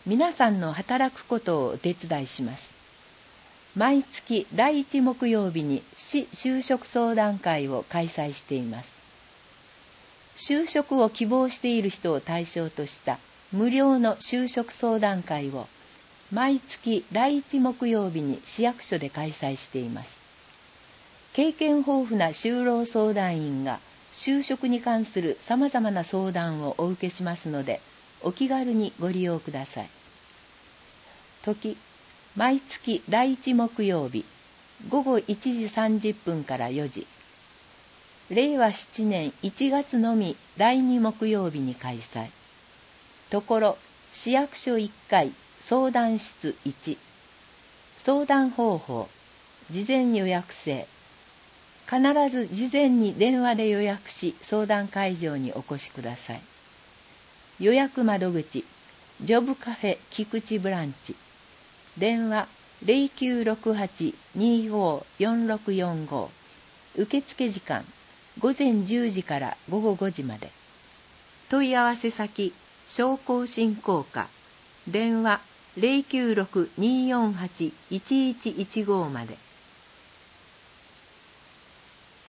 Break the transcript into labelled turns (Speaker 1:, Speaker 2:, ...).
Speaker 1: 皆さんの働くことをお手伝いします。毎月第1木曜日に市就職相談会を開催しています。就職を希望している人を対象とした無料の就職相談会を毎月第1木曜日に市役所で開催しています。経験豊富な就労相談員が就職に関するさまざまな相談をお受けしますので、お気軽にご利用ください。時、毎月第1木曜日、午後1時30分から4時。令和7年1月のみ第2木曜日に開催。ところ、市役所1階、相談室1。相談方法、事前予約制。必ず事前に電話で予約し、相談会場にお越しください。予約窓口、ジョブカフェ菊池ブランチ。電話0968-254645。受付時間、午前10時から午後5時まで。問い合わせ先、商工振興課。電話096248-1115まで。